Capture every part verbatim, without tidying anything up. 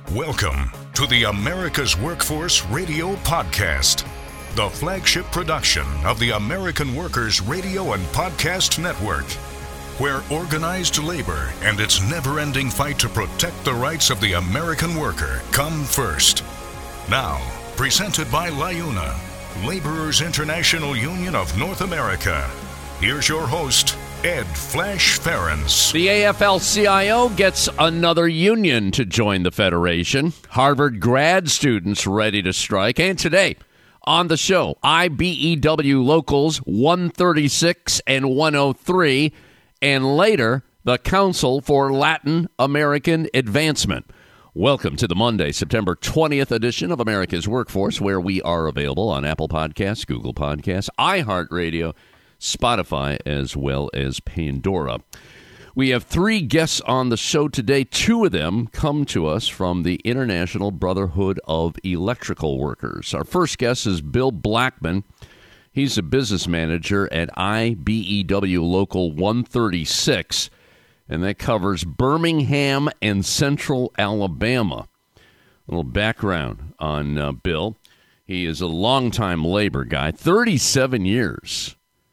Welcome to the America's Workforce Radio Podcast, the flagship production of the American Workers Radio and Podcast Network, where organized labor and its never-ending fight to protect the rights of the American worker come first. Now, presented by LIUNA, Laborers International Union of North America. Here's your host, Ed Flash Ferenc. The A F L C I O gets another union to join the Federation. Harvard grad students ready to strike. And today on the show, I B E W locals one thirty-six and one oh three. And later, the Council for Latin American Advancement. Welcome to the Monday, September twentieth edition of America's Workforce, where we are available on Apple Podcasts, Google Podcasts, iHeartRadio, Spotify, as well as Pandora. We have three guests on the show today. Two of them come to us from the International Brotherhood of Electrical Workers. Our first guest is Bill Blackman. He's a business manager at I B E W Local one thirty-six, and that covers Birmingham and Central Alabama. A little background on uh, Bill. He is a longtime labor guy, thirty-seven years.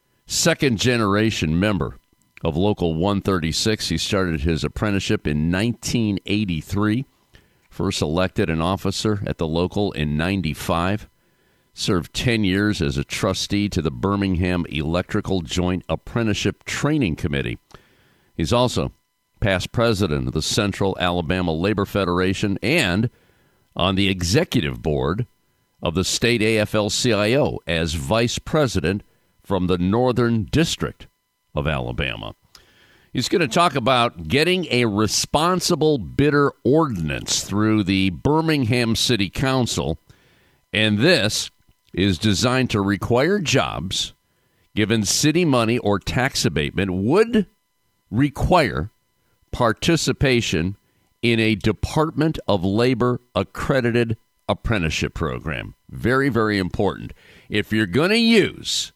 Second-generation member of Local one thirty-six. He started his apprenticeship in nineteen eighty-three. First elected an officer at the local in ninety-five. Served ten years as a trustee to the Birmingham Electrical Joint Apprenticeship Training Committee. He's also past president of the Central Alabama Labor Federation and on the executive board of the state A F L C I O as vice president from the Northern District of Alabama. He's going to talk about getting a responsible bidder ordinance through the Birmingham City Council, and this is designed to require jobs given city money or tax abatement would require participation in a Department of Labor accredited apprenticeship program. Very, very important. If you're going to use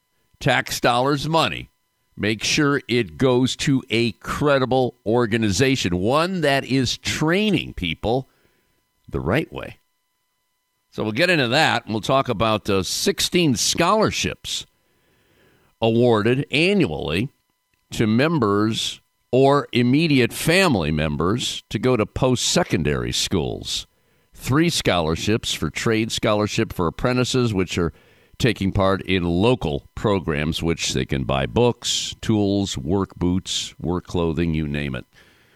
tax dollars money, make sure it goes to a credible organization, one that is training people the right way. So we'll get into that, and we'll talk about uh, sixteen scholarships awarded annually to members or immediate family members to go to post-secondary schools. Three scholarships for trade scholarship for apprentices, which are taking part in local programs, which they can buy books, tools, work boots, work clothing, you name it.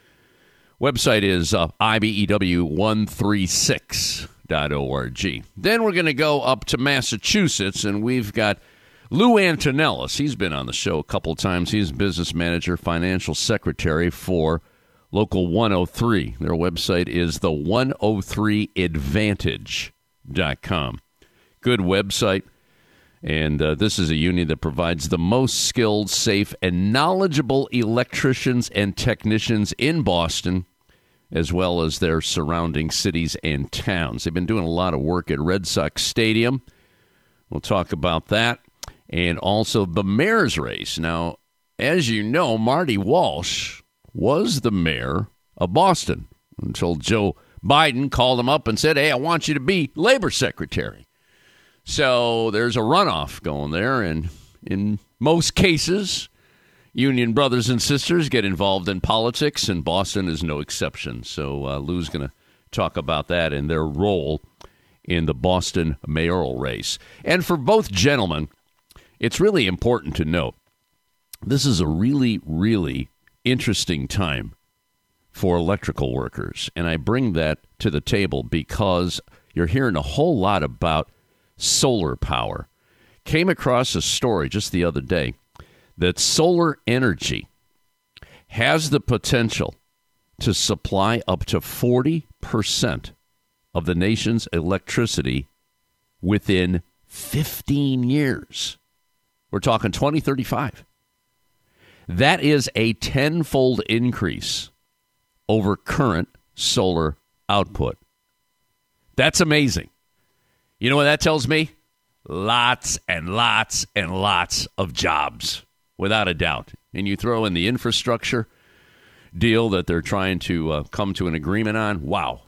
Website is uh, I B E W one thirty-six dot org. Then we're going to go up to Massachusetts, and we've got Lou Antonellis. He's been on the show a couple times. He's business manager, financial secretary for Local one oh three. Their website is the one oh three advantage dot com. Good website. And uh, this is a union that provides the most skilled, safe, and knowledgeable electricians and technicians in Boston, as well as their surrounding cities and towns. They've been doing a lot of work at Red Sox Stadium. We'll talk about that. And also the mayor's race. Now, as you know, Marty Walsh was the mayor of Boston until Joe Biden called him up and said, hey, I want you to be labor secretary. So there's a runoff going there, and in most cases, union brothers and sisters get involved in politics, and Boston is no exception. So uh, Lou's going to talk about that and their role in the Boston mayoral race. And for both gentlemen, it's really important to note, this is a really, really interesting time for electrical workers. And I bring that to the table because you're hearing a whole lot about solar power. Came across a story just the other day that solar energy has the potential to supply up to forty percent of the nation's electricity within fifteen years. We're talking twenty thirty-five. That is a tenfold increase over current solar output. That's amazing. You know what that tells me? Lots and lots and lots of jobs, without a doubt. And you throw in the infrastructure deal that they're trying to uh, come to an agreement on. Wow.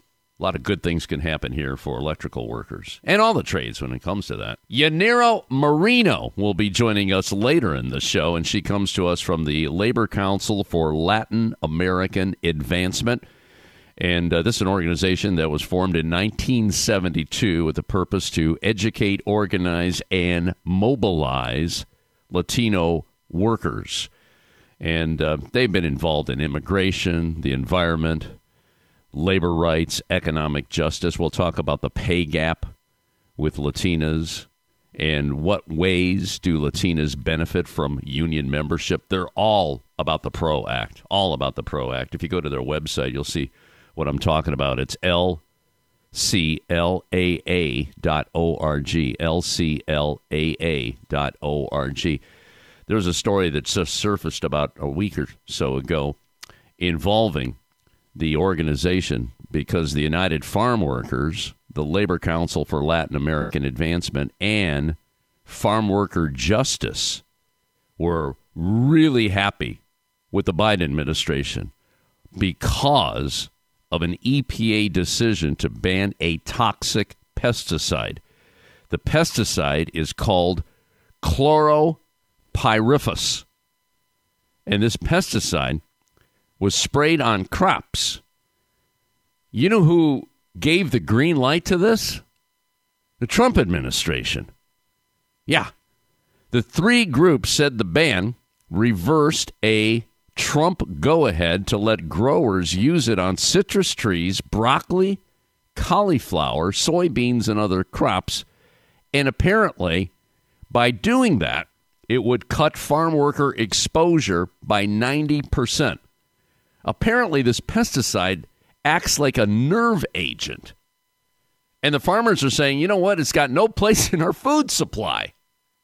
A lot of good things can happen here for electrical workers and all the trades when it comes to that. Yanira Moreno will be joining us later in the show, and she comes to us from the Labor Council for Latin American Advancement. And uh, this is an organization that was formed in nineteen seventy-two with the purpose to educate, organize, and mobilize Latino workers. And uh, they've been involved in immigration, the environment, labor rights, economic justice. We'll talk about the pay gap with Latinas and what ways do Latinas benefit from union membership. They're all about the PRO Act, all about the PRO Act. If you go to their website, you'll see what I'm talking about. It's L C L A A dot org, L C L A A dot org. There was a story that just surfaced about a week or so ago involving the organization because the United Farm Workers, the Labor Council for Latin American Advancement, and Farm Worker Justice were really happy with the Biden administration because of an E P A decision to ban a toxic pesticide. The pesticide is called chlorpyrifos, and this pesticide was sprayed on crops. You know who gave the green light to this? The Trump administration. Yeah. The three groups said the ban reversed a Trump go-ahead to let growers use it on citrus trees, broccoli, cauliflower, soybeans, and other crops. And apparently, by doing that, it would cut farm worker exposure by ninety percent. Apparently, this pesticide acts like a nerve agent. And the farmers are saying, you know what, it's got no place in our food supply.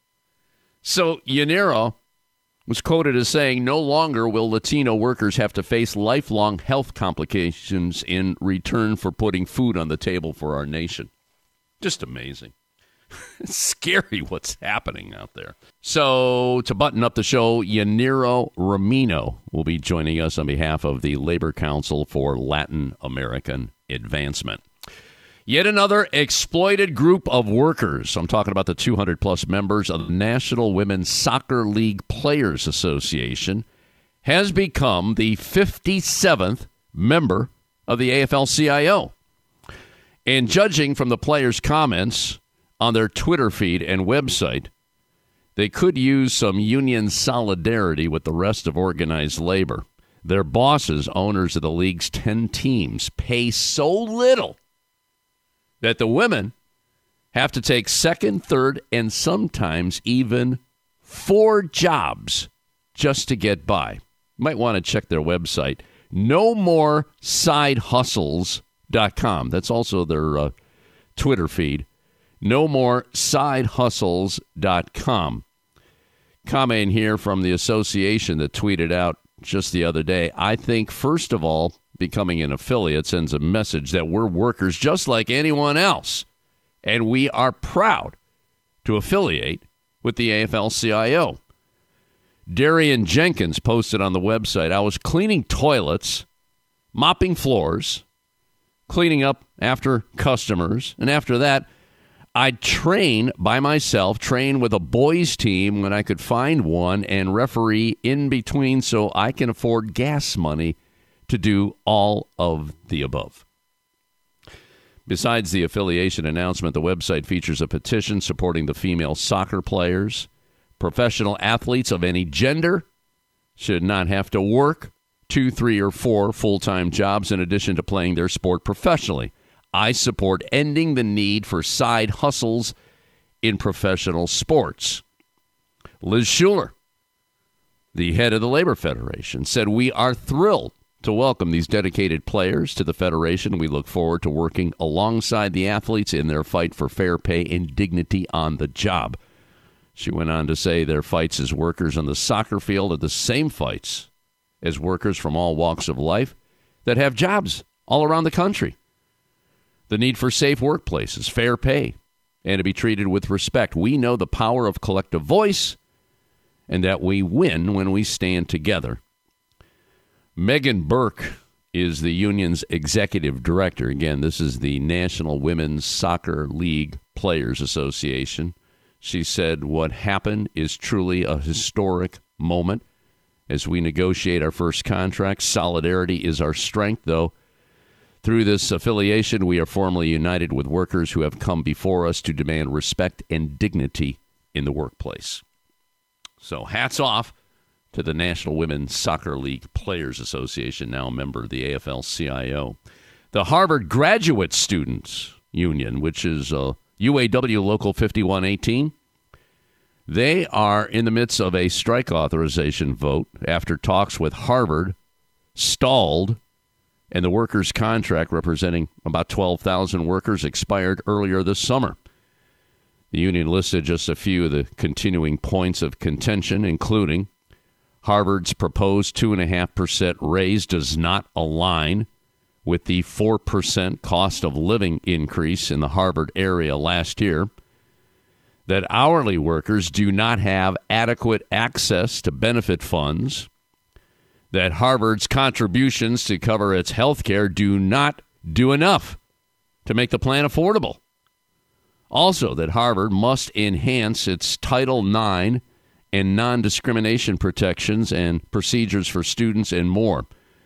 So Yanira was quoted as saying, no longer will Latino workers have to face lifelong health complications in return for putting food on the table for our nation. Just amazing. It's scary what's happening out there. So to button up the show, Yanira Moreno will be joining us on behalf of the Labor Council for Latin American Advancement. Yet another exploited group of workers. I'm talking about the two hundred plus members of the National Women's Soccer League Players Association has become the fifty-seventh member of the A F L C I O. And judging from the players' comments on their Twitter feed and website, they could use some union solidarity with the rest of organized labor. Their bosses, owners of the league's ten teams, pay so little that the women have to take second, third, and sometimes even four jobs just to get by. You might want to check their website, no more side hustles dot com. That's also their uh, Twitter feed. no more side hustles dot com. Comment here from the association that tweeted out just the other day. I think, first of all, becoming an affiliate sends a message that we're workers just like anyone else. And we are proud to affiliate with the A F L C I O. Darian Jenkins posted on the website, I was cleaning toilets, mopping floors, cleaning up after customers, and after that, I'd train by myself, train with a boys team when I could find one, and referee in between so I can afford gas money to do all of the above. Besides the affiliation announcement, the website features a petition supporting the female soccer players. Professional athletes of any gender should not have to work two, three, or four full-time jobs in addition to playing their sport professionally. I support ending the need for side hustles in professional sports. Liz Schuler, the head of the Labor Federation, said, we are thrilled to welcome these dedicated players to the Federation. We look forward to working alongside the athletes in their fight for fair pay and dignity on the job. She went on to say their fights as workers on the soccer field are the same fights as workers from all walks of life that have jobs all around the country. The need for safe workplaces, fair pay, and to be treated with respect. We know the power of collective voice and that we win when we stand together. Megan Burke is the union's executive director. Again, this is the National Women's Soccer League Players Association. She said, "What happened is truly a historic moment as we negotiate our first contract. Solidarity is our strength, though. Through this affiliation, we are formally united with workers who have come before us to demand respect and dignity in the workplace." So hats off to the National Women's Soccer League Players Association, now a member of the A F L C I O. The Harvard Graduate Students Union, which is uh, U A W Local fifty-one eighteen, they are in the midst of a strike authorization vote after talks with Harvard stalled and the workers' contract representing about twelve thousand workers expired earlier this summer. The union listed just a few of the continuing points of contention, including Harvard's proposed two point five percent raise does not align with the four percent cost of living increase in the Harvard area last year, that hourly workers do not have adequate access to benefit funds, that Harvard's contributions to cover its health care do not do enough to make the plan affordable. Also, that Harvard must enhance its Title nine and non-discrimination protections and procedures for students and more.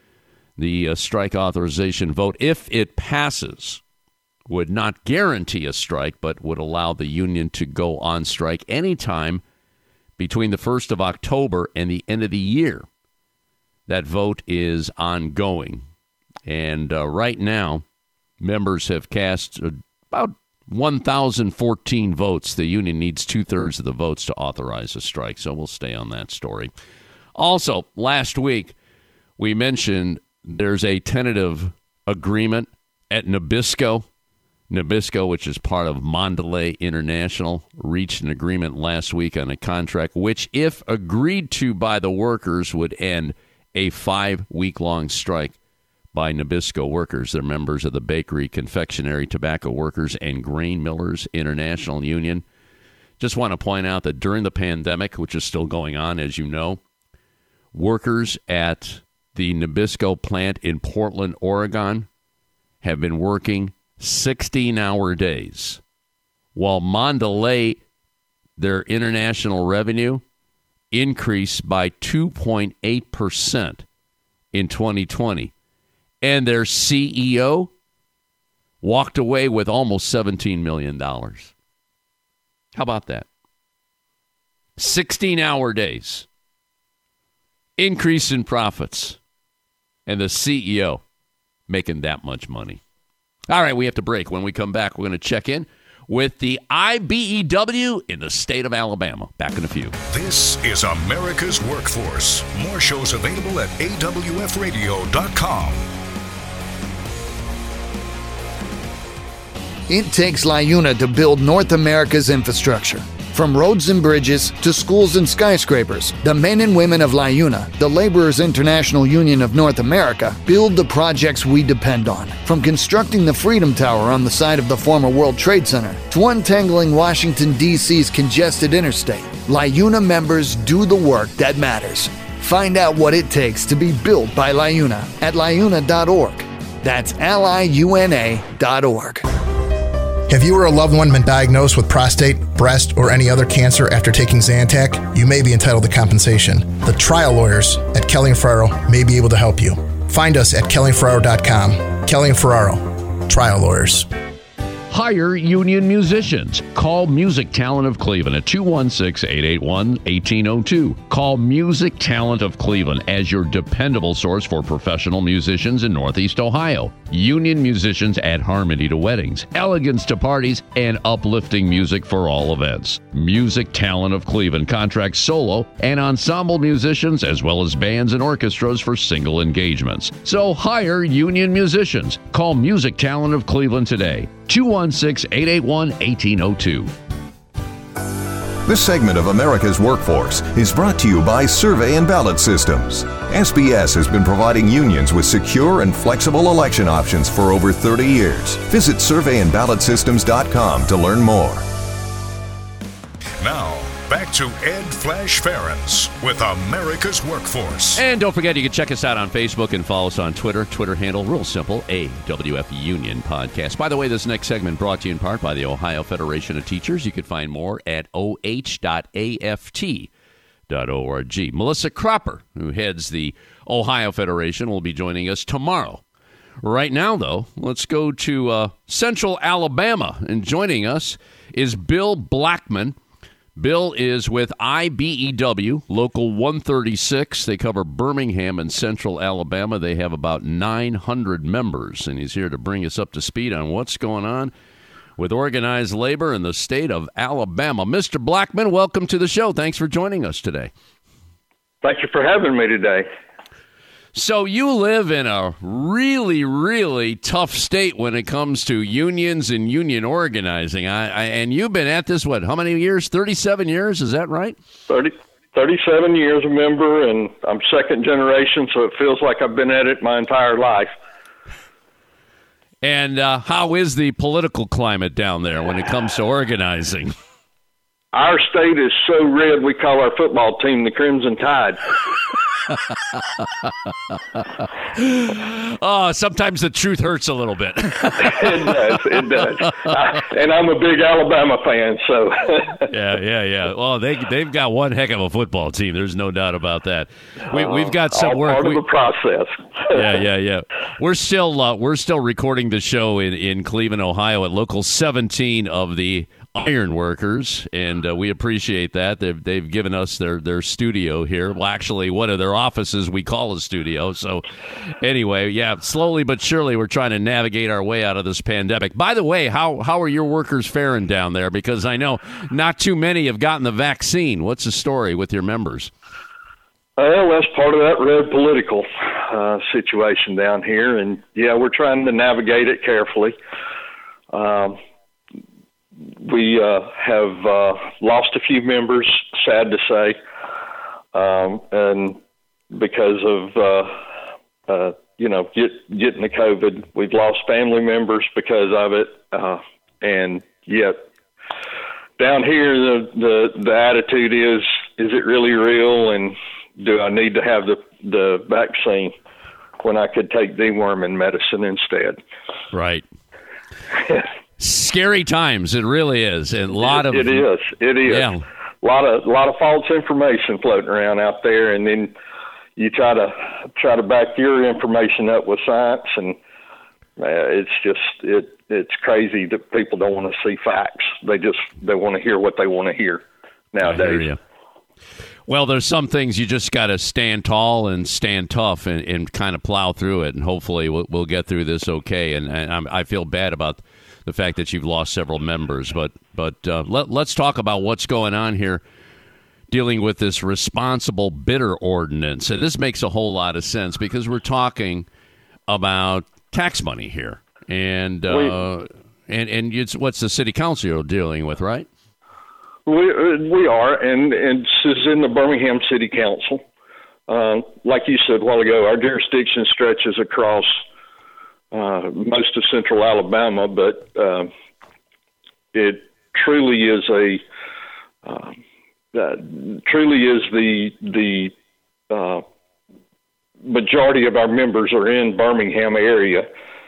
The uh, strike authorization vote, if it passes, would not guarantee a strike, but would allow the union to go on strike anytime between the first of October and the end of the year. That vote is ongoing. And uh, right now, members have cast about one thousand fourteen votes. The union needs two-thirds of the votes to authorize a strike, so we'll stay on that story. Also, last week, we mentioned there's a tentative agreement at Nabisco. Nabisco, which is part of Mondelez International, reached an agreement last week on a contract which, if agreed to by the workers, would end a five-week-long strike by Nabisco workers. They're members of the Bakery, Confectionery, Tobacco Workers, and Grain Millers International Union. Just want to point out that during the pandemic, which is still going on, as you know, workers at the Nabisco plant in Portland, Oregon, have been working sixteen-hour days, while Mondelez, their international revenue, increased by two point eight percent in twenty twenty. And their C E O walked away with almost seventeen million dollars. How about that? sixteen-hour days, increase in profits, and the C E O making that much money. All right, we have to break. When we come back, we're going to check in with the I B E W in the state of Alabama. Back in a few. This is America's Workforce. More shows available at A W F radio dot com. It takes LiUNA to build North America's infrastructure. From roads and bridges to schools and skyscrapers, the men and women of LiUNA, the Laborers International Union of North America, build the projects we depend on. From constructing the Freedom Tower on the site of the former World Trade Center to untangling Washington, D C's congested interstate, LiUNA members do the work that matters. Find out what it takes to be built by LiUNA at liuna dot org. That's L I U N A dot org. If you or a loved one been diagnosed with prostate, breast, or any other cancer after taking Zantac, you may be entitled to compensation. The trial lawyers at Kelly and Ferraro may be able to help you. Find us at kelly and ferraro dot com. Kelly and Ferraro, trial lawyers. Hire union musicians. Call Music Talent of Cleveland at two one six, eight eight one, one eight zero two. Call Music Talent of Cleveland as your dependable source for professional musicians in Northeast Ohio. Union musicians add harmony to weddings, elegance to parties, and uplifting music for all events. Music Talent of Cleveland contracts solo and ensemble musicians as well as bands and orchestras for single engagements. So hire union musicians. Call Music Talent of Cleveland today. two one six, eight eight one, one eight zero two. This segment of America's Workforce is brought to you by Survey and Ballot Systems. S B S has been providing unions with secure and flexible election options for over thirty years. Visit survey and ballot systems dot com to learn more. Now, back to Ed Flash Ferens with America's Workforce. And don't forget, you can check us out on Facebook and follow us on Twitter. Twitter handle, real simple, A W F Union Podcast. By the way, this next segment brought to you in part by the Ohio Federation of Teachers. You can find more at o h dot a f t dot org. Melissa Cropper, who heads the Ohio Federation, will be joining us tomorrow. Right now, though, let's go to uh, Central Alabama. And joining us is Bill Blackman. Bill is with I B E W, Local one thirty-six. They cover Birmingham and Central Alabama. They have about nine hundred members, and he's here to bring us up to speed on what's going on with organized labor in the state of Alabama. Mister Blackman, welcome to the show. Thanks for joining us today. Thank you for having me today. So you live in a really, really tough state when it comes to unions and union organizing. I, I, and you've been at this, what, how many years? thirty-seven years, is that right? thirty, thirty-seven years a member, and I'm second generation, so it feels like I've been at it my entire life. And uh, how is the political climate down there when it comes to organizing? Our state is so red, we call our football team the Crimson Tide. Oh, sometimes the truth hurts a little bit. It does, it does. I, and I'm a big Alabama fan, so. yeah, yeah, yeah. Well, they they've got one heck of a football team. There's no doubt about that. We, we've got some All work. Part of we, the process. yeah, yeah, yeah. We're still uh, we're still recording the show in, in Cleveland, Ohio, at Local seventeen of the Iron Workers, and uh, we appreciate that. They've they've given us their, their studio here. Well, actually, one of their offices we call a studio. So, anyway, yeah, slowly but surely we're trying to navigate our way out of this pandemic. By the way, how how are your workers faring down there? Because I know not too many have gotten the vaccine. What's the story with your members? Well, that's part of that red political uh, situation down here, and yeah, we're trying to navigate it carefully. Um, We uh, have uh, lost a few members, sad to say, um, and because of, uh, uh, you know, get, getting the COVID, we've lost family members because of it, uh, and yet down here the, the the attitude is, is it really real, and do I need to have the, the vaccine when I could take deworming medicine instead? Right. Scary times, it really is, and a lot of it is, it is. Yeah. A lot of a lot of false information floating around out there, and then you try to try to back your information up with science, and uh, it's just it it's crazy that people don't want to see facts. They just they want to hear what they want to hear nowadays. I hear you. Well, there's some things you just got to stand tall and stand tough and, and kind of plow through it, and hopefully we'll, we'll get through this okay. And, and I'm, I feel bad about the fact that you've lost several members, but but uh, let, let's talk about what's going on here dealing with this responsible bidder ordinance. And this makes a whole lot of sense because we're talking about tax money here. And uh, and, and it's what's the city council you're dealing with, right? We we are, and, and this is in the Birmingham City Council. Uh, like you said a while ago, our jurisdiction stretches across uh, most of central Alabama, but uh, it truly is a uh, uh, truly is the the uh, majority of our members are in Birmingham area,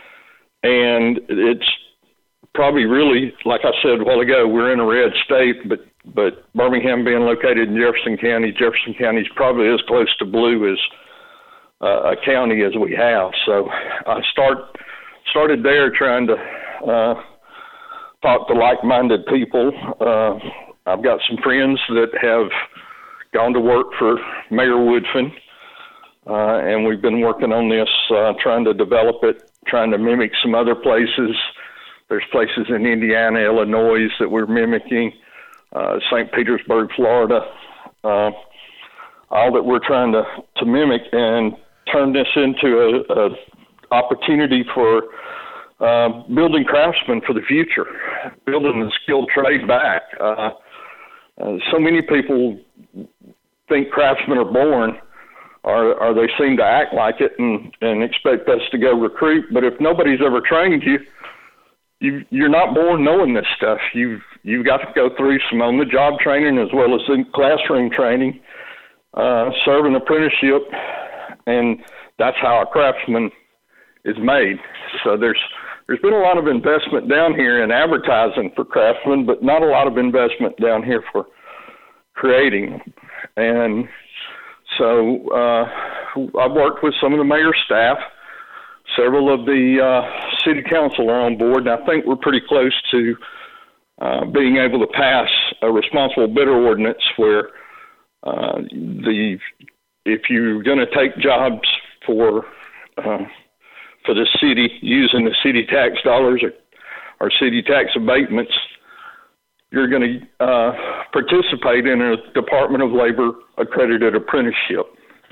and it's probably really, like I said a while ago, we're in a red state, but, but Birmingham being located in Jefferson County, Jefferson County is probably as close to blue as uh, a county as we have. So I start started there trying to uh, talk to like-minded people. Uh, I've got some friends that have gone to work for Mayor Woodfin, uh, and we've been working on this, uh, trying to develop it, trying to mimic some other places. There's places in Indiana, Illinois that we're mimicking, uh, Saint Petersburg, Florida, uh, all that we're trying to, to mimic and turn this into a, a opportunity for uh, building craftsmen for the future, building the skilled trade back. Uh, uh, so many people think craftsmen are born, or, or they seem to act like it and, and expect us to go recruit. But if nobody's ever trained you, You, you're not born knowing this stuff. You've you've got to go through some on-the-job training as well as in classroom training, uh, serve an apprenticeship, and that's how a craftsman is made. So there's there's been a lot of investment down here in advertising for craftsmen, but not a lot of investment down here for creating them. And so uh, I've worked with some of the mayor's staff. Several of the uh, city council are on board, and I think we're pretty close to uh, being able to pass a responsible bidder ordinance where uh, the if you're going to take jobs for uh, for the city using the city tax dollars or, or city tax abatements, you're going to uh, participate in a Department of Labor accredited apprenticeship.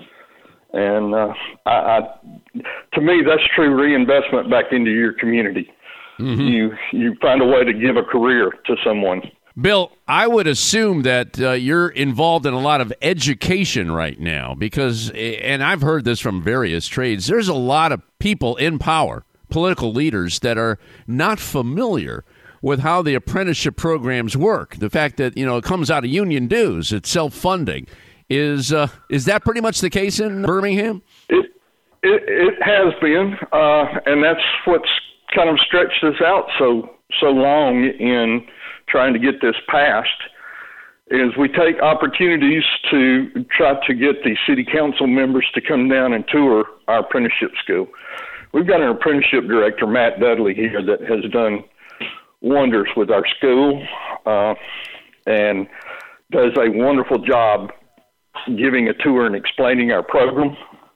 And uh, I, I, to me, that's true reinvestment back into your community. Mm-hmm. You you find a way to give a career to someone. Bill, I would assume that uh, you're involved in a lot of education right now because, and I've heard this from various trades, there's a lot of people in power, political leaders, that are not familiar with how the apprenticeship programs work. The fact that, you know, it comes out of union dues, it's self-funding. Is uh, is that pretty much the case in Birmingham? It it, it has been, uh, and that's what's kind of stretched us out so so long in trying to get this passed. Is we take opportunities to try to get the city council members to come down and tour our apprenticeship school. We've got an apprenticeship director, Matt Dudley, here that has done wonders with our school uh, and does a wonderful job giving a tour and explaining our program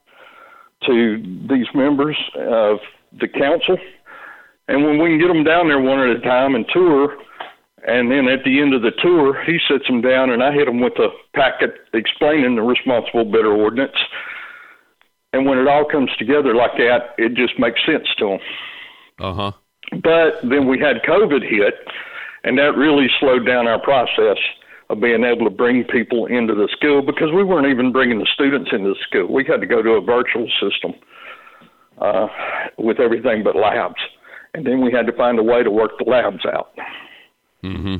to these members of the council. And when we can get them down there one at a time and tour, and then at the end of the tour, he sits them down and I hit them with a packet explaining the responsible bidder ordinance. And when it all comes together like that, it just makes sense to them. Uh-huh. But then we had COVID hit, and that really slowed down our process of being able to bring people into the school because we weren't even bringing the students into the school. We had to go to a virtual system uh, with everything but labs. And then we had to find a way to work the labs out. Mm-hmm.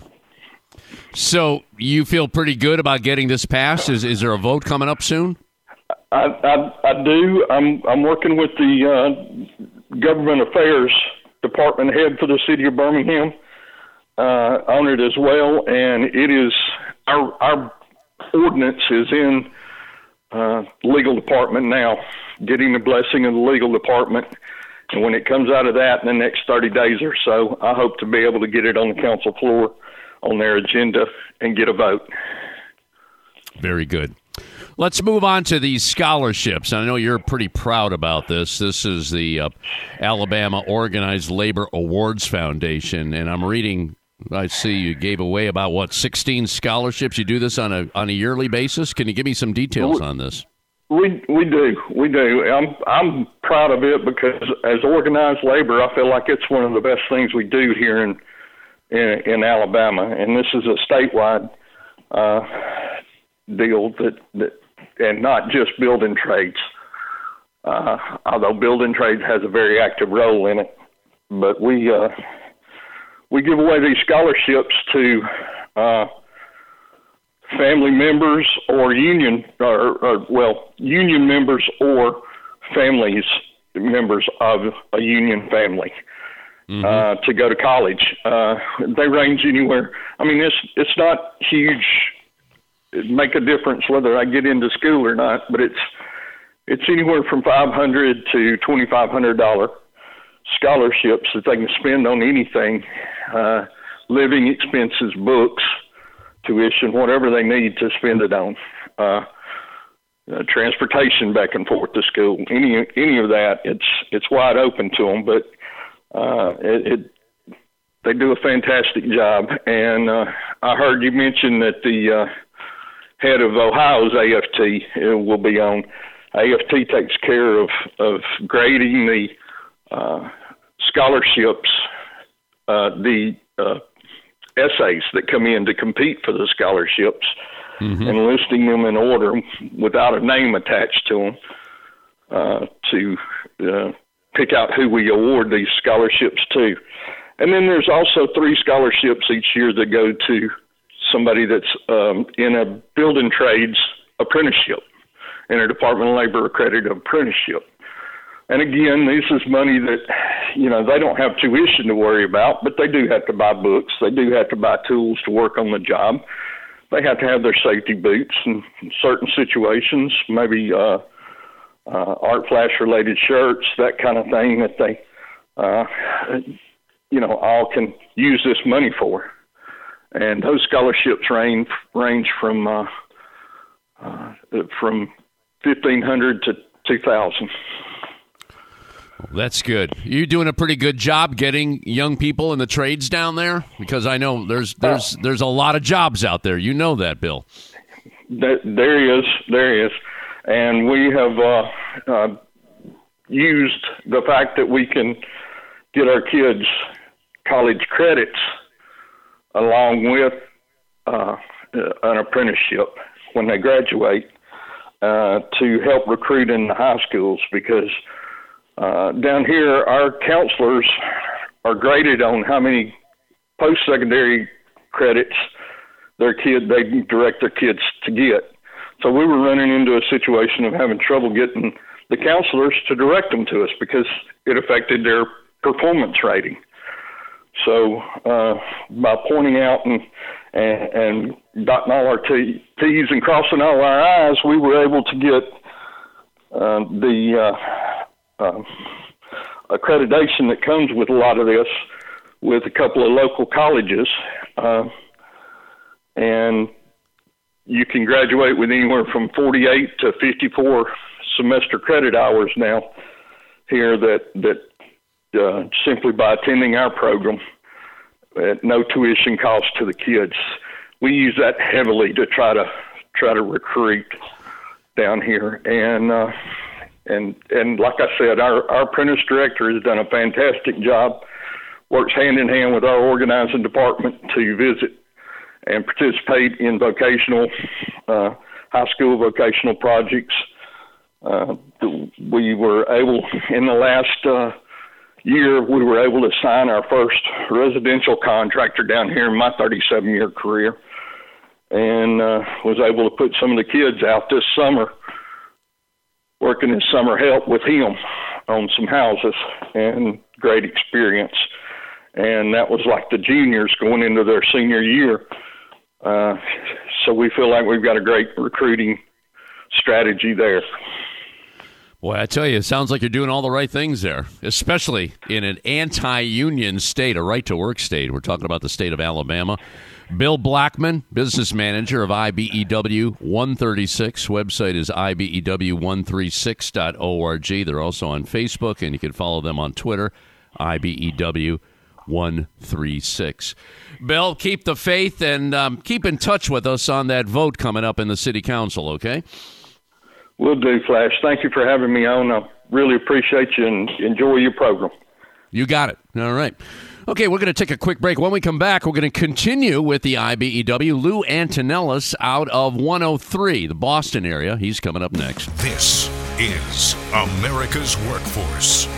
So you feel pretty good about getting this passed? Is is there a vote coming up soon? I I, I do. I'm I'm working with the uh, government affairs department head for the city of Birmingham uh, on it as well, and it is our our ordinance is in uh, legal department now, getting the blessing of the legal department. And when it comes out of that in the next thirty days or so, I hope to be able to get it on the council floor on their agenda and get a vote. Very good. Let's move on to these scholarships. I know you're pretty proud about this. This is the uh, Alabama Organized Labor Awards Foundation, and I'm reading, I see you gave away about, what, sixteen scholarships? You do this on a on a yearly basis? Can you give me some details on this? We we do we do. I'm I'm proud of it because as organized labor, I feel like it's one of the best things we do here in in, in Alabama, and this is a statewide uh, deal that, that and not just building trades. Uh, although building trades has a very active role in it, but we uh, we give away these scholarships to Uh, family members or union, or, or well, union members or families members of a union family mm-hmm. uh, to go to college. Uh, they range anywhere. I mean, it's it's not huge. It make a difference whether I get into school or not, but it's it's anywhere from five hundred to twenty five hundred dollar scholarships that they can spend on anything, uh, living expenses, books, tuition, whatever they need to spend it on, uh, uh, transportation back and forth to school, any any of that. It's it's wide open to them, but uh, it, it they do a fantastic job. And uh, I heard you mention that the uh, head of Ohio's A F T will be on. A F T takes care of of grading the uh, scholarships, uh, the uh, essays that come in to compete for the scholarships, mm-hmm. and listing them in order without a name attached to them uh, to uh, pick out who we award these scholarships to. And then there's also three scholarships each year that go to somebody that's um, in a building trades apprenticeship, in a Department of Labor accredited apprenticeship. And again, this is money that, you know, they don't have tuition to worry about, but they do have to buy books. They do have to buy tools to work on the job. They have to have their safety boots in certain situations, maybe uh, uh, art flash related shirts, that kind of thing that they, uh, you know, all can use this money for. And those scholarships range range from uh, uh, from fifteen hundred to two thousand. That's good. You're doing a pretty good job getting young people in the trades down there, because I know there's there's there's a lot of jobs out there. You know that, Bill. There, there is, there is, and we have uh, uh, used the fact that we can get our kids college credits along with uh, an apprenticeship when they graduate uh, to help recruit in the high schools, because uh, down here our counselors are graded on how many post-secondary credits their kid they direct their kids to get. So we were running into a situation of having trouble getting the counselors to direct them to us because it affected their performance rating. So uh, by pointing out and, and, and dotting all our T, T's and crossing all our I's, we were able to get uh, the uh, uh, accreditation that comes with a lot of this with a couple of local colleges. Uh, and you can graduate with anywhere from forty-eight to fifty-four semester credit hours now here that, that Uh, simply by attending our program at no tuition cost to the kids. We use that heavily to try to try to recruit down here. And uh, and and like I said, our, our apprentice director has done a fantastic job, works hand in hand with our organizing department to visit and participate in vocational, uh, high school vocational projects. Uh, we were able, in the last uh, year, we were able to sign our first residential contractor down here in my thirty-seven year career, and uh, was able to put some of the kids out this summer working as summer help with him on some houses, and great experience. And that was like the juniors going into their senior year. Uh, so we feel like we've got a great recruiting strategy there. Boy, I tell you, it sounds like you're doing all the right things there, especially in an anti-union state, a right-to-work state. We're talking about the state of Alabama. Bill Blackman, business manager of I B E W one thirty-six. Website is I B E W one thirty-six dot org. They're also on Facebook, and you can follow them on Twitter, I B E W one thirty-six. Bill, keep the faith and um, keep in touch with us on that vote coming up in the city council, okay? Will do, Flash. Thank you for having me on. I really appreciate you and enjoy your program. You got it. All right. Okay, we're going to take a quick break. When we come back, we're going to continue with the I B E W. Lou Antonellis out of one oh three, the Boston area. He's coming up next. This is America's Workforce.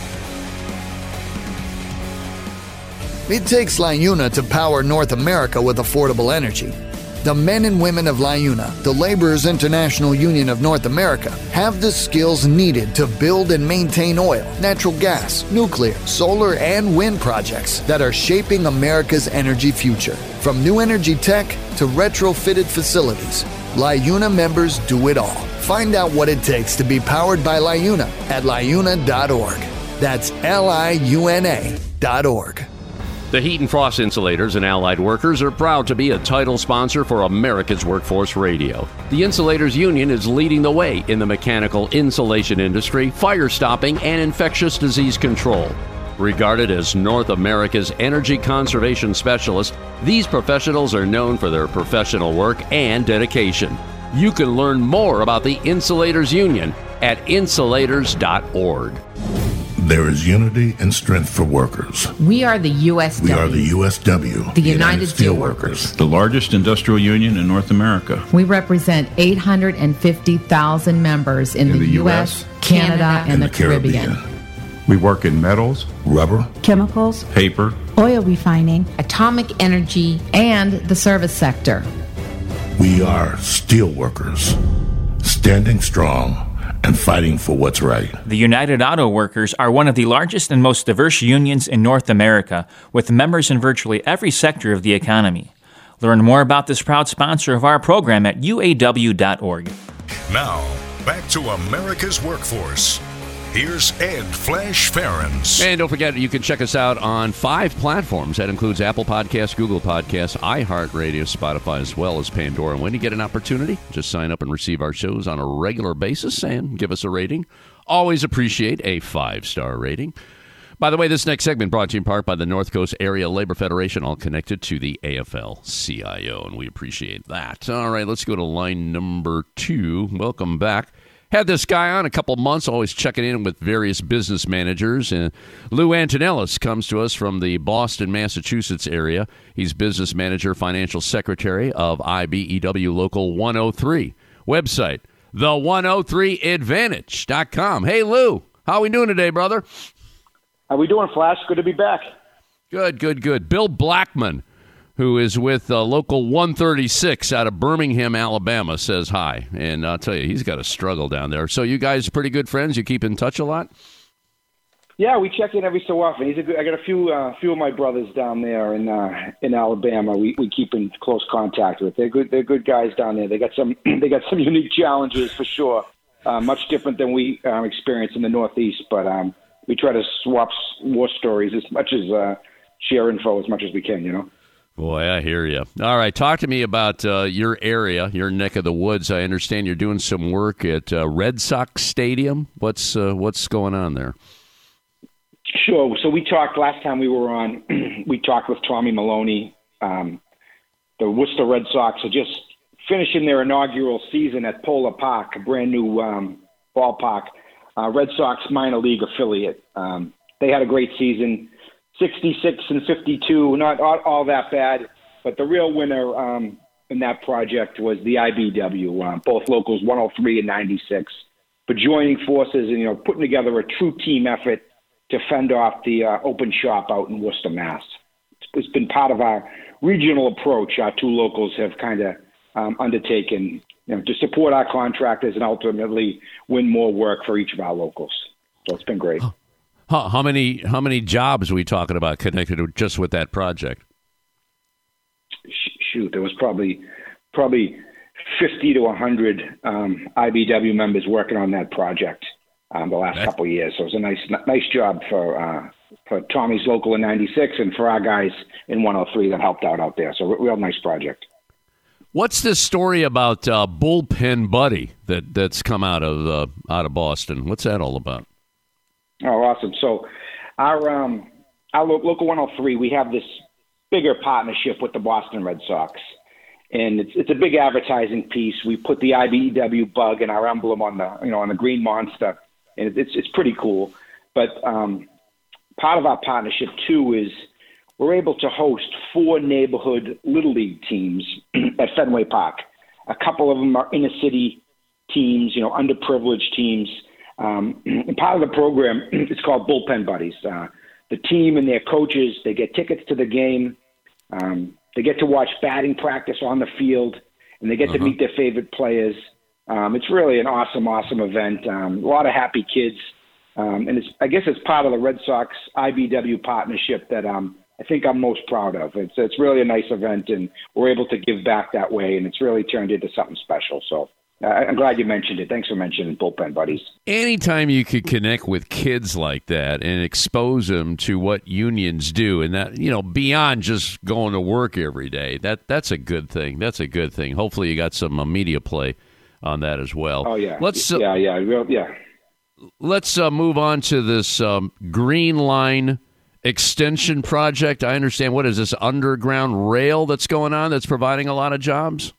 It takes LiUNA to power North America with affordable energy. The men and women of LiUNA, the Laborers International Union of North America, have the skills needed to build and maintain oil, natural gas, nuclear, solar, and wind projects that are shaping America's energy future. From new energy tech to retrofitted facilities, LiUNA members do it all. Find out what it takes to be powered by LiUNA at liuna dot org. That's L I U N A dot org. The Heat and Frost Insulators and Allied Workers are proud to be a title sponsor for America's Workforce Radio. The Insulators Union is leading the way in the mechanical insulation industry, fire stopping, and infectious disease control. Regarded as North America's energy conservation specialists, these professionals are known for their professional work and dedication. You can learn more about the Insulators Union at insulators dot org. There is unity and strength for workers. We are the U S W. We are the U S W. The, the United, United Steelworkers. The largest industrial union in North America. We represent eight hundred fifty thousand members in, in the, the U S, U S Canada, Canada, and, and the, the Caribbean. Caribbean. We work in metals, rubber, chemicals, paper, oil refining, atomic energy, and the service sector. We are steel workers, standing strong and fighting for what's right. The United Auto Workers are one of the largest and most diverse unions in North America, with members in virtually every sector of the economy. Learn more about this proud sponsor of our program at U A W dot org. Now, back to America's Workforce. Here's Ed Flash Ferens. And don't forget, you can check us out on five platforms. That includes Apple Podcasts, Google Podcasts, iHeartRadio, Spotify, as well as Pandora. And when you get an opportunity, just sign up and receive our shows on a regular basis and give us a rating. Always appreciate a five-star rating. By the way, this next segment brought to you in part by the North Coast Area Labor Federation, all connected to the A F L C I O, and we appreciate that. All right, let's go to line number two. Welcome back. Had this guy on a couple months, always checking in with various business managers. And Lou Antonellis comes to us from the Boston, Massachusetts area. He's business manager, financial secretary of I B E W Local one oh three. Website, the one oh three advantage dot com. Hey, Lou, how are we doing today, brother? How we doing, Flash? Good to be back. Good, good, good. Bill Blackman, who is with uh, Local one thirty-six out of Birmingham, Alabama, says hi. And I'll tell you, he's got a struggle down there. So you guys are pretty good friends? You keep in touch a lot? Yeah, we check in every so often. He's a good, I got a few uh, few of my brothers down there in uh, in Alabama. We we keep in close contact with. They're good. They're good guys down there. They got some they got some unique challenges for sure. Uh, much different than we uh, experience in the Northeast. But um, we try to swap war stories as much as uh, share info as much as we can. You know. Boy, I hear you. All right, talk to me about uh, your area, your neck of the woods. I understand you're doing some work at uh, Red Sox Stadium. What's uh, what's going on there? Sure. So we talked last time we were on. We talked with Tommy Maloney. Um, the Worcester Red Sox are just finishing their inaugural season at Polar Park, a brand new um, ballpark. Uh, Red Sox minor league affiliate. Um, they had a great season. sixty-six and fifty-two, not all, all that bad, but the real winner um, in that project was the I B W, uh, both locals one oh three and ninety-six, for joining forces and, you know, putting together a true team effort to fend off the uh, open shop out in Worcester, Mass. It's been part of our regional approach. Our two locals have kind of um, undertaken, you know, to support our contractors and ultimately win more work for each of our locals. So it's been great. How, how many how many jobs are we talking about connected to, just with that project? Shoot, there was probably probably fifty to one hundred um, I B W members working on that project um, the last That's... couple of years. So it was a nice nice job for uh, for Tommy's local in ninety-six and for our guys in one oh three that helped out out there. So real nice project. What's this story about uh, Bullpen Buddy that, that's come out of uh, out of Boston? What's that all about? Oh, awesome. So our um, our lo- local one oh three, we have this bigger partnership with the Boston Red Sox. And it's it's a big advertising piece. We put the I B E W bug and our emblem on the, you know, on the green monster. And it's it's pretty cool. But um, part of our partnership, too, is we're able to host four neighborhood Little League teams at Fenway Park. A couple of them are inner city teams, you know, underprivileged teams. Um, and part of the program is called Bullpen Buddies. Uh, the team and their coaches, they get tickets to the game. Um, they get to watch batting practice on the field, and they get uh-huh. to meet their favorite players. Um, it's really an awesome, awesome event. Um, a lot of happy kids. Um, and it's, I guess it's part of the Red Sox I B W partnership that um, I think I'm most proud of. It's, it's really a nice event, and we're able to give back that way, and it's really turned into something special. So I'm glad you mentioned it. Thanks for mentioning Bullpen Buddies. Anytime you could connect with kids like that and expose them to what unions do, and that, you know, beyond just going to work every day, that that's a good thing. That's a good thing. Hopefully you got some uh, media play on that as well. Oh, yeah. Let's, uh, yeah, yeah, real, yeah. Let's uh, move on to this um, Green Line extension project. I understand, what is this, underground rail that's going on that's providing a lot of jobs?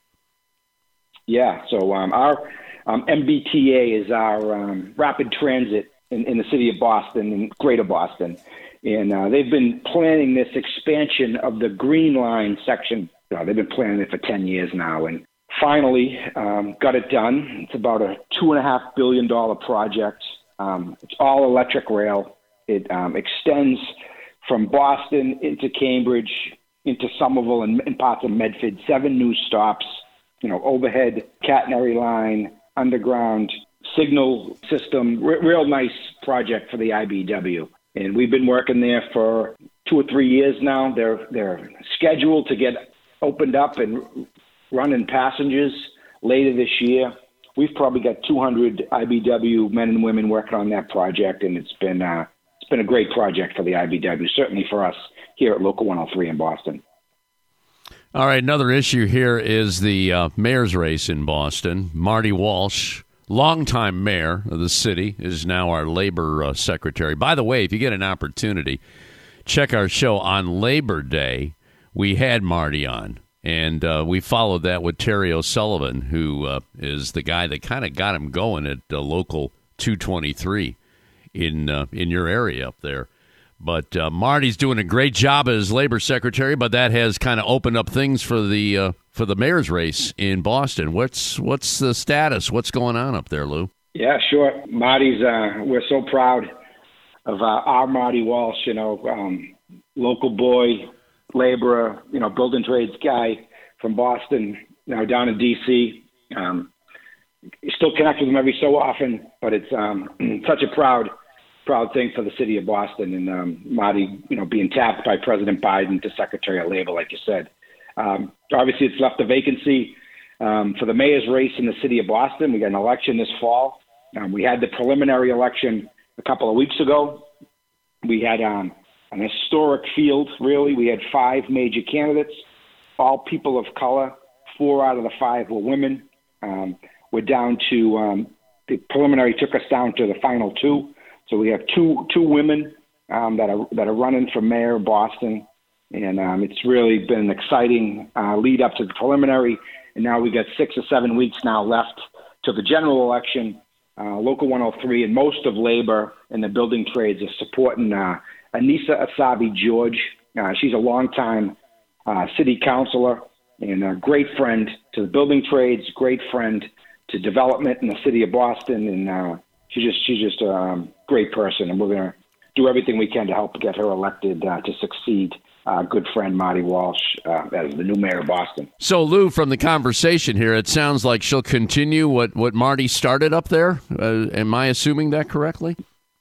Yeah, so um, our um, M B T A is our um, rapid transit in, in the city of Boston and Greater Boston. And uh, they've been planning this expansion of the Green Line section. Uh, they've been planning it for ten years now, and finally um, got it done. It's about a two point five billion dollars project. Um, it's all electric rail. It um, extends from Boston into Cambridge, into Somerville and, and parts of Medford. Seven new stops, you know, overhead catenary line, underground signal system. R- real nice project for the I B W. And we've been working there for two or three years now. They're they're scheduled to get opened up and running passengers later this year. We've probably got two hundred I B W men and women working on that project, and it's been uh, it's been a great project for the I B W, certainly for us here at Local one oh three in Boston. All right, another issue here is the uh, mayor's race in Boston. Marty Walsh, longtime mayor of the city, is now our labor uh, secretary. By the way, if you get an opportunity, check our show on Labor Day. We had Marty on. And uh, we followed that with Terry O'Sullivan, who uh, is the guy that kind of got him going at uh, Local two twenty-three in uh, in your area up there. But uh, Marty's doing a great job as labor secretary, but that has kind of opened up things for the uh, for the mayor's race in Boston. What's what's the status? What's going on up there, Lou? Yeah, sure. Marty's. Uh, we're so proud of uh, our Marty Walsh. You know, um, local boy. Laborer, you know, building trades guy from Boston, now down in D C. Um, still connect with him every so often, but it's um, such a proud, proud thing for the city of Boston. And um, Marty, you know, being tapped by President Biden to Secretary of Labor, like you said. Um, obviously, it's left a vacancy um, for the mayor's race in the city of Boston. We got an election this fall. Um, we had the preliminary election a couple of weeks ago. We had um, an historic field, really. We had five major candidates, all people of color. Four out of the five were women. Um, we're down to um, the preliminary took us down to the final two. So we have two two women um, that are that are running for mayor of Boston, and um, it's really been an exciting uh, lead up to the preliminary. And now we got six or seven weeks now left to the general election. Uh, Local one oh three and most of labor and the building trades are supporting Uh, Anissa Asabi George. Uh, she's a longtime uh, city councilor and a great friend to the building trades, great friend to development in the city of Boston, and uh, she's just she's just a um, great person. And we're going to do everything we can to help get her elected uh, to succeed. Uh, good friend Marty Walsh uh, as the new mayor of Boston. So, Lou, from the conversation here, it sounds like she'll continue what what Marty started up there. Uh, am I assuming that correctly?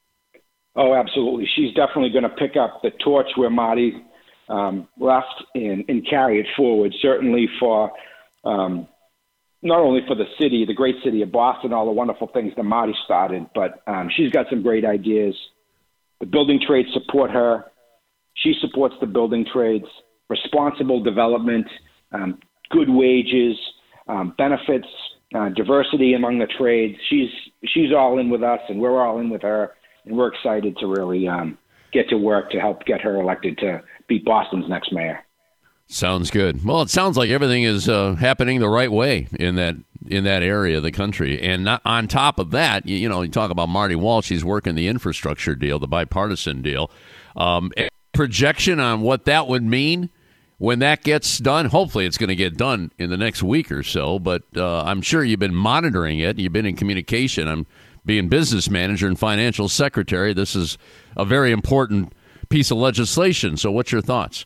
Oh, absolutely. She's definitely going to pick up the torch where Marty um, left and, and carry it forward, certainly for um, not only for the city, the great city of Boston, all the wonderful things that Marty started, but um, she's got some great ideas. The building trades support her. She supports the building trades, responsible development, um, good wages, um, benefits, uh, diversity among the trades. She's she's all in with us, and we're all in with her. And we're excited to really um, get to work to help get her elected to be Boston's next mayor. Sounds good. Well, it sounds like everything is uh, happening the right way in that in that area of the country. And not, on top of that, you, you know, you talk about Marty Walsh. He's working the infrastructure deal, the bipartisan deal. Um, projection on what that would mean when that gets done. Hopefully, it's going to get done in the next week or so. But uh, I'm sure you've been monitoring it. You've been in communication. I'm being business manager and financial secretary, this is a very important piece of legislation. So what's your thoughts?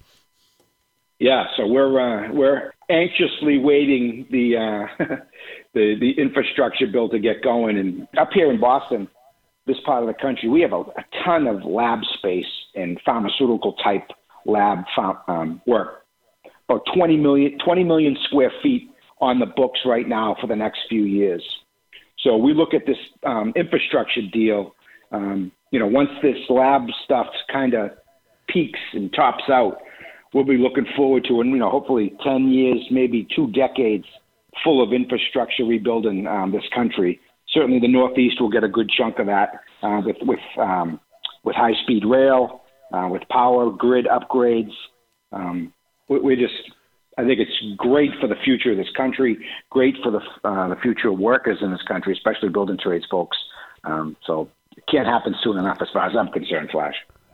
Yeah, so we're uh, we're anxiously waiting the, uh, the the infrastructure bill to get going. And up here in Boston, this part of the country, we have a, a ton of lab space and pharmaceutical type lab um, work. About twenty million, twenty million square feet on the books right now for the next few years. So we look at this um, infrastructure deal, um, you know, once this lab stuff kind of peaks and tops out, we'll be looking forward to, and you know, hopefully ten years, maybe two decades full of infrastructure rebuilding um, this country. Certainly the Northeast will get a good chunk of that uh, with with um, with high-speed rail, uh, with power grid upgrades. Um, we, we just, I think it's great for the future of this country, great for the uh, the future of workers in this country, especially building trades folks. Um, so it can't happen soon enough as far as I'm concerned, Flash.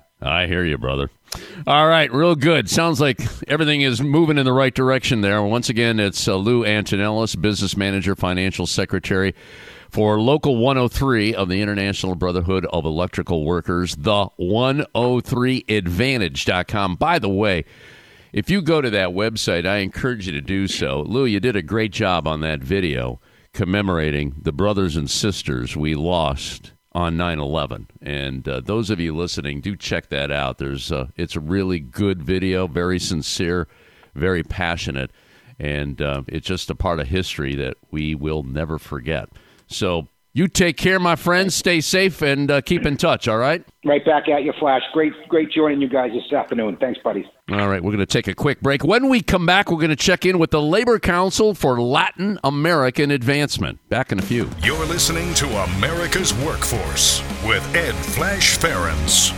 I hear you, brother. All right, real good. Sounds like everything is moving in the right direction there. Once again, it's uh, Lou Antonellis, business manager, financial secretary for Local one oh three of the International Brotherhood of Electrical Workers, the one oh three advantage dot com. By the way, if you go to that website, I encourage you to do so. Lou, you did a great job on that video commemorating the brothers and sisters we lost on nine eleven. And uh, those of you listening, do check that out. There's uh, it's a really good video, very sincere, very passionate, and uh, it's just a part of history that we will never forget. So you take care, my friends. Stay safe and uh, keep in touch, all right? Right back at you, Flash. Great, great joining you guys this afternoon. Thanks, buddies. All right, we're going to take a quick break. When we come back, we're going to check in with the Labor Council for Latin American Advancement. Back in a few. You're listening to America's Workforce with Ed Flash Ferens.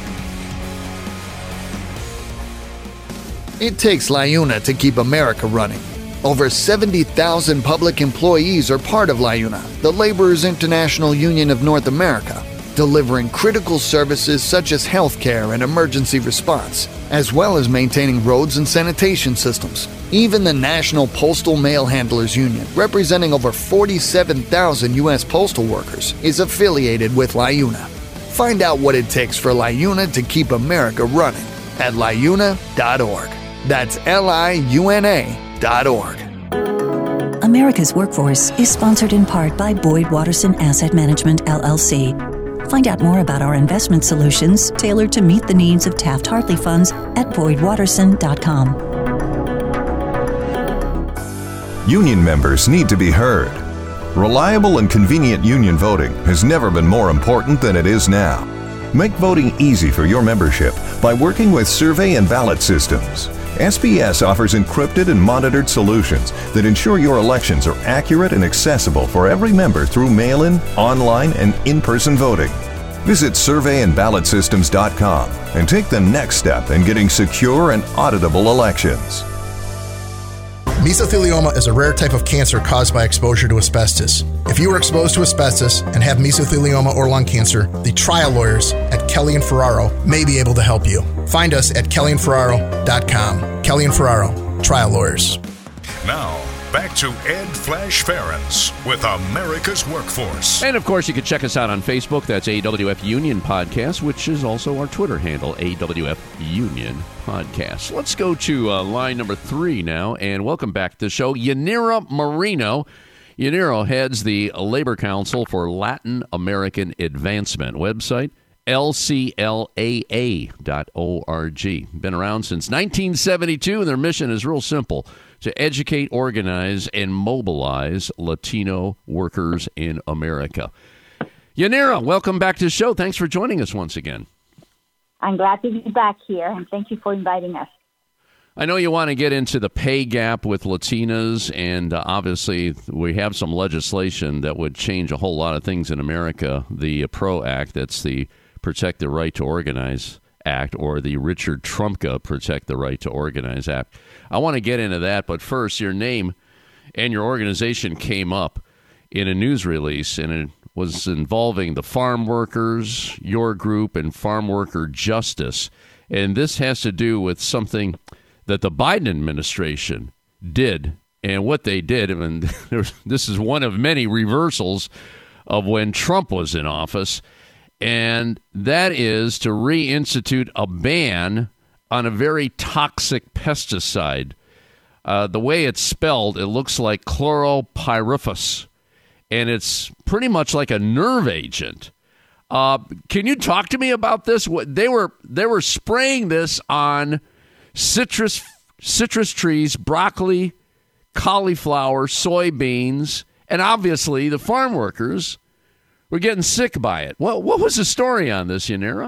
It takes LIUNA to keep America running. Over seventy thousand public employees are part of LIUNA, the Laborers International Union of North America, delivering critical services such as healthcare and emergency response, as well as maintaining roads and sanitation systems. Even the National Postal Mail Handlers Union, representing over forty-seven thousand U S postal workers, is affiliated with LIUNA. Find out what it takes for LIUNA to keep America running at liuna dot org. That's L I U N A dot org. America's Workforce is sponsored in part by Boyd Watterson Asset Management, L L C. Find out more about our investment solutions tailored to meet the needs of Taft-Hartley funds at boyd watterson dot com. Union members need to be heard. Reliable and convenient union voting has never been more important than it is now. Make voting easy for your membership by working with survey and ballot systems. S B S offers encrypted and monitored solutions that ensure your elections are accurate and accessible for every member through mail-in, online, and in-person voting. Visit survey and ballot systems dot com and take the next step in getting secure and auditable elections. Mesothelioma is a rare type of cancer caused by exposure to asbestos. If you are exposed to asbestos and have mesothelioma or lung cancer, the trial lawyers at Kelly and Ferraro may be able to help you. Find us at kelly and ferraro dot com. Kelly and Ferraro, trial lawyers. Now, back to Ed Flash Ferens with America's Workforce. And, of course, you can check us out on Facebook. That's A W F Union Podcast, which is also our Twitter handle, A W F Union Podcast. Let's go to uh, line number three now, and welcome back to the show, Yanira Moreno. Yanira heads the Labor Council for Latin American Advancement website, L C L A A dot org. Been around since nineteen seventy-two, and their mission is real simple: to educate, organize, and mobilize Latino workers in America. Yanira, welcome back to the show. Thanks for joining us once again. I'm glad to be back here, and thank you for inviting us. I know you want to get into the pay gap with Latinas, and uh, obviously we have some legislation that would change a whole lot of things in America. The uh, PRO Act, that's the Protect the Right to Organize Act, or the Richard Trumka Protect the Right to Organize Act. I want to get into that, but first, your name and your organization came up in a news release, and it was involving the farm workers, your group, and Farm Worker Justice. And this has to do with something that the Biden administration did, and what they did. I mean, this is one of many reversals of when Trump was in office, and that is to reinstitute a ban on a very toxic pesticide. Uh, the way it's spelled, it looks like chloropyrifos, and it's pretty much like a nerve agent. Uh, can you talk to me about this? They were they were spraying this on citrus citrus trees, broccoli, cauliflower, soybeans, and obviously the farm workers were getting sick by it. What what was the story on this, Yanira?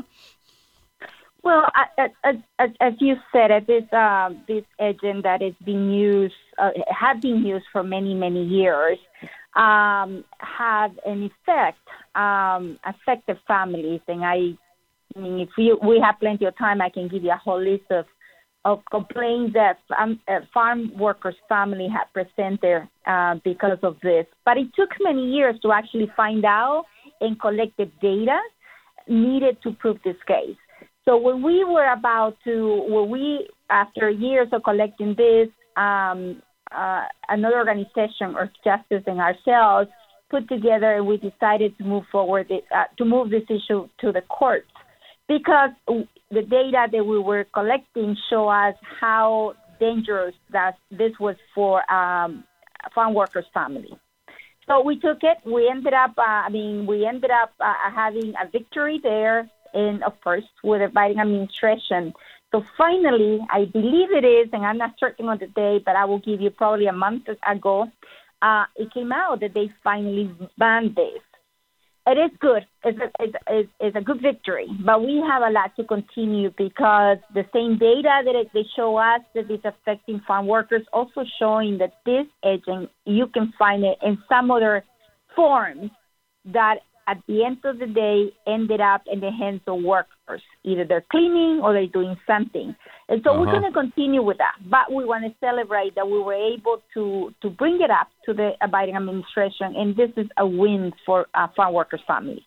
Well, as, as, as you said, this uh, this agent that is being used, uh, had been used for many many years, um, had an effect, um, affected families, and I, I mean, if we we have plenty of time, I can give you a whole list of of complaints that um, uh, farm workers' family had presented uh, because of this. But it took many years to actually find out and collect the data needed to prove this case. So when we were about to, when we, after years of collecting this, um, uh, another organization, or Justice and ourselves, put together and we decided to move forward, uh, to move this issue to the courts because the data that we were collecting show us how dangerous that this was for um, farm workers' family. So we took it. We ended up, uh, I mean, we ended up uh, having a victory there, and of course, with the Biden administration. So finally, I believe it is, and I'm not certain on the day, but I will give you probably a month ago, uh, it came out that they finally banned this. It is good. It's a, it's, it's, it's a good victory, but we have a lot to continue because the same data that it, they show us that is affecting farm workers also showing that this agent, you can find it in some other forms that at the end of the day ended up in the hands of workers. Either they're cleaning or they're doing something. And so uh-huh. we're going to continue with that. But we want to celebrate that we were able to, to bring it up to the Biden administration, and this is a win for uh, farm workers' families.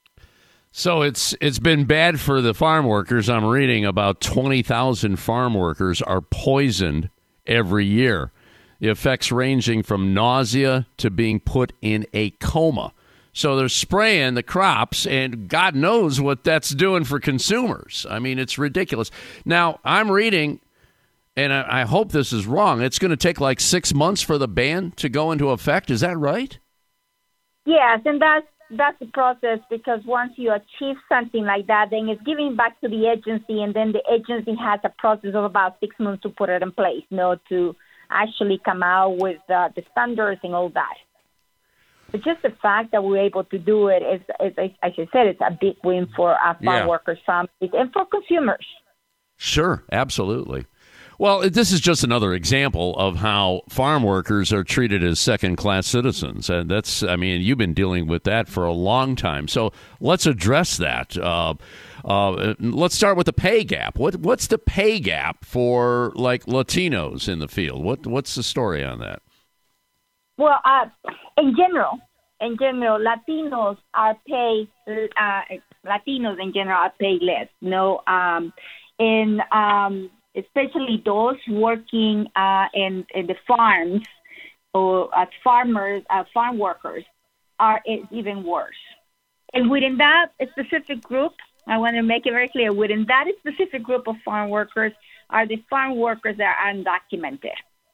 So it's it's been bad for the farm workers. I'm reading about twenty thousand farm workers are poisoned every year. The effects ranging from nausea to being put in a coma. So they're spraying the crops, and God knows what that's doing for consumers. I mean, it's ridiculous. Now, I'm reading, and I, I hope this is wrong, it's going to take like six months for the ban to go into effect. Is that right? Yes, and that's, that's the process, because once you achieve something like that, then it's giving back to the agency, and then the agency has a process of about six months to put it in place, you know, to actually come out with uh, the standards and all that. But just the fact that we're able to do it is, is as I said, it's a big win for our farm yeah. workers, families, and for consumers. Sure, absolutely. Well, this is just another example of how farm workers are treated as second-class citizens. And that's, I mean, you've been dealing with that for a long time. So let's address that. Uh, uh, let's start with the pay gap. What What's the pay gap for, like, Latinos in the field? What What's the story on that? Well, uh, in general, in general, Latinos are paid. Uh, Latinos in general are paid less. No, um, in um, especially those working uh, in, in the farms or as farmers, uh, farm workers, are it's even worse. And within that specific group, I want to make it very clear. Within that specific group of farm workers are the farm workers that are undocumented.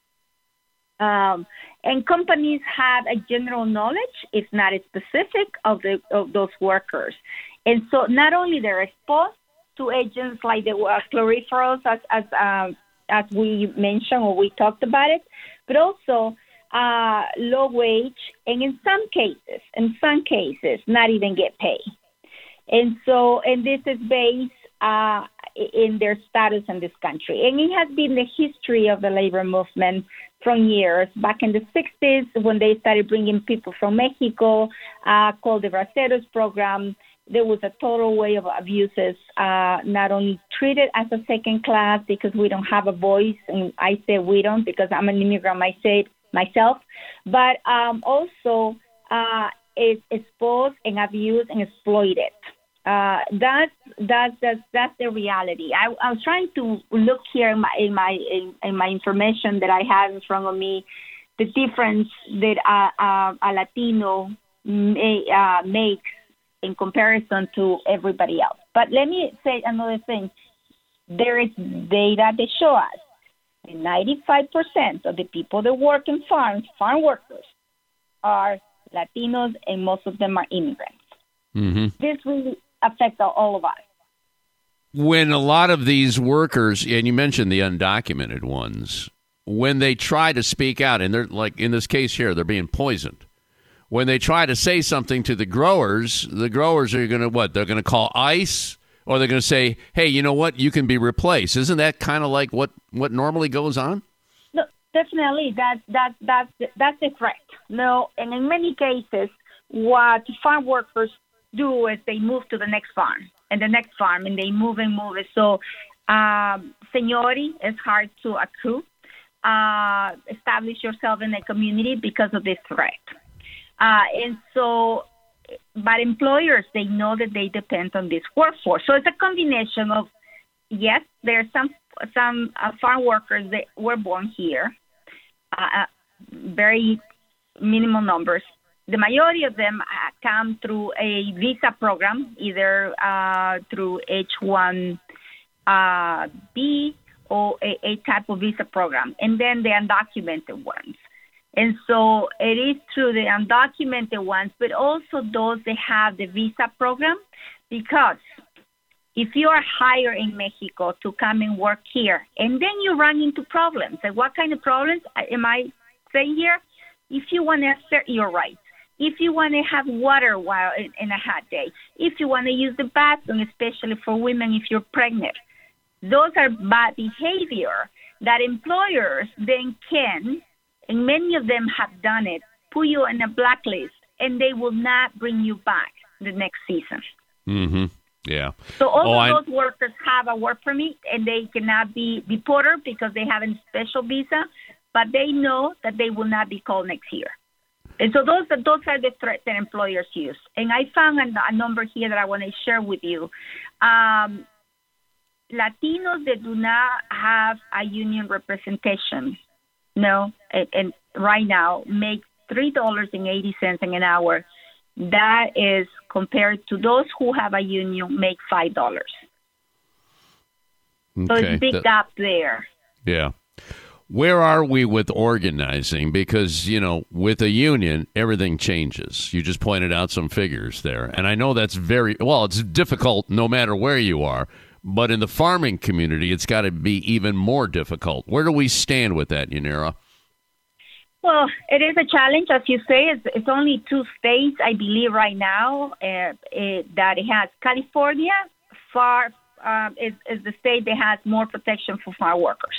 Um, and companies have a general knowledge, if not a specific, of the of those workers. And so not only they're exposed to agents like the uh, chloriferous, as as, um, as we mentioned or we talked about it, but also uh, low wage, and in some cases, in some cases, not even get paid. And so, and this is based uh, in their status in this country. And it has been the history of the labor movement from years. Back in the sixties, when they started bringing people from Mexico, uh, called the Braceros program, there was a total way of abuses, uh, not only treated as a second class because we don't have a voice, and I say we don't because I'm an immigrant myself, myself but um, also uh, it's exposed and abused and exploited. Uh, that's that's that's that's the reality. I, I was trying to look here in my in my in, in my information that I have in front of me, the difference that uh, uh, a Latino may, uh, makes in comparison to everybody else. But let me say another thing. There is data that show us that ninety-five percent of the people that work in farms, farm workers, are Latinos, and most of them are immigrants. Mm-hmm. This really affects all of us. When a lot of these workers, and you mentioned the undocumented ones, when they try to speak out, and they're like in this case here, they're being poisoned. When they try to say something to the growers, the growers are going to what? They're going to call ICE, or they're going to say, hey, you know what? You can be replaced. Isn't that kind of like what, what normally goes on? No, definitely. That's, that's, that's, that's the threat. No, and in many cases, what farm workers do is they move to the next farm and the next farm, and they move and move it. So um, seniority is hard to accrue. Uh, establish yourself in a community because of this threat. Uh, and so, but employers, they know that they depend on this workforce. So it's a combination of, yes, there are some some uh, farm workers that were born here, uh, very minimal numbers, the majority of them uh, come through a visa program, either uh, through H one B or a, a type of visa program, and then the undocumented ones. And so it is through the undocumented ones, but also those that have the visa program, because if you are hired in Mexico to come and work here, and then you run into problems, like what kind of problems am I saying here? If you want to assert your rights, if you want to have water while in, in a hot day, if you want to use the bathroom, especially for women if you're pregnant, those are bad behavior that employers then can, and many of them have done it, put you in a blacklist, and they will not bring you back the next season. Mm-hmm. Yeah. So all oh, of I... those workers have a work permit, and they cannot be deported because they have a special visa, but they know that they will not be called next year. And so those, those are the threats that employers use. And I found a, a number here that I want to share with you. Um, Latinos that do not have a union representation, no, and, and right now make three dollars and eighty cents an hour. That is compared to those who have a union make five dollars. Okay. So it's a big that, gap there. Yeah. Where are we with organizing? Because, you know, with a union, everything changes. You just pointed out some figures there. And I know that's very, well, it's difficult no matter where you are. But in the farming community, it's got to be even more difficult. Where do we stand with that, Yanira? Well, it is a challenge, as you say. It's, it's only two states, I believe, right now uh, it, that it has. California far uh, is, is the state that has more protection for farm workers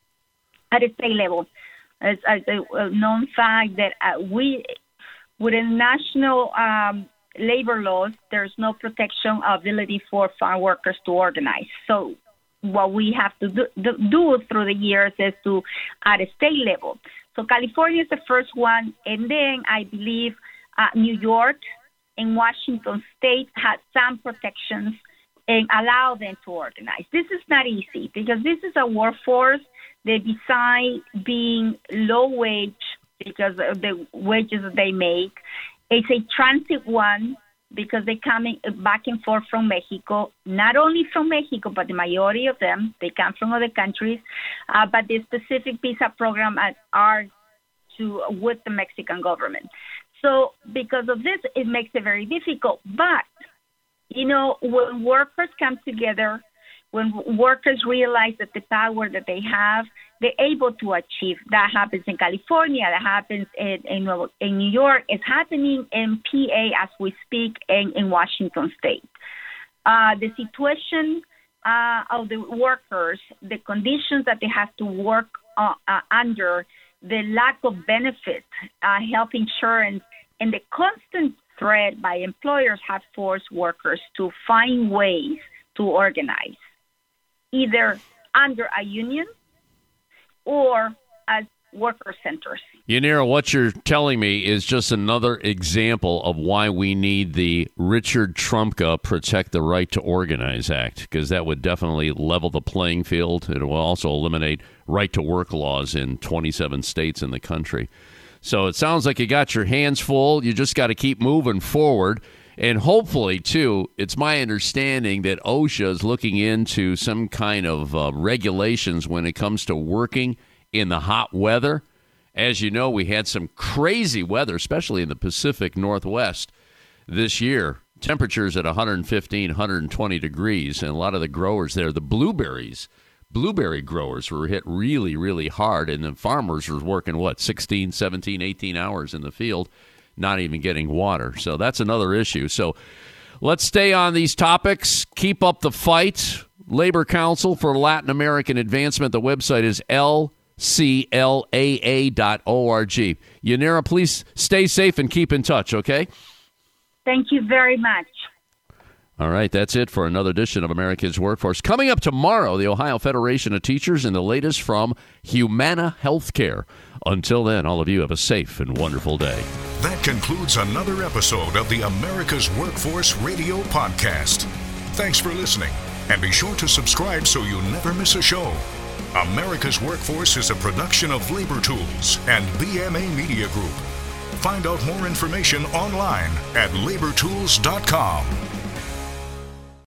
at the state level. It's, it's a known fact that uh, we, within national um, labor laws, there's no protection ability for farm workers to organize. So what we have to do, do, do through the years is to, at a state level. So California is the first one, and then I believe uh, New York and Washington State had some protections and allow them to organize. This is not easy because this is a workforce that, besides being low wage because of the wages that they make, it's a transit one because they're coming back and forth from Mexico, not only from Mexico, but the majority of them, they come from other countries, uh, but the specific visa program are to with the Mexican government. So because of this, it makes it very difficult. But, you know, when workers come together, when workers realize that the power that they have, they're able to achieve. That happens in California. That happens in, in, in New York. It's happening in P A as we speak and in Washington State. Uh, the situation uh, of the workers, the conditions that they have to work uh, uh, under, the lack of benefits, uh, health insurance, and the constant threat by employers have forced workers to find ways to organize, either under a union or as worker centers. Yanira, what you're telling me is just another example of why we need the Richard Trumka Protect the Right to Organize Act, because that would definitely level the playing field. It will also eliminate right-to-work laws in twenty-seven states in the country. So it sounds like you got your hands full. You just got to keep moving forward. And hopefully, too, it's my understanding that OSHA is looking into some kind of uh, regulations when it comes to working in the hot weather. As you know, we had some crazy weather, especially in the Pacific Northwest this year. Temperatures at one fifteen, one twenty degrees, and a lot of the growers there, the blueberries, blueberry growers were hit really, really hard, and the farmers were working, what, sixteen, seventeen, eighteen hours in the field, not even getting water. So that's another issue. So let's stay on these topics. Keep up the fight. Labor Council for Latin American Advancement. The website is L C L A A dot org. Yanira, please stay safe and keep in touch, okay? Thank you very much. All right, that's it for another edition of America's Workforce. Coming up tomorrow, the Ohio Federation of Teachers and the latest from Humana Healthcare. Until then, all of you have a safe and wonderful day. That concludes another episode of the America's Workforce Radio Podcast. Thanks for listening, and be sure to subscribe so you never miss a show. America's Workforce is a production of Labor Tools and B M A Media Group. Find out more information online at labor tools dot com.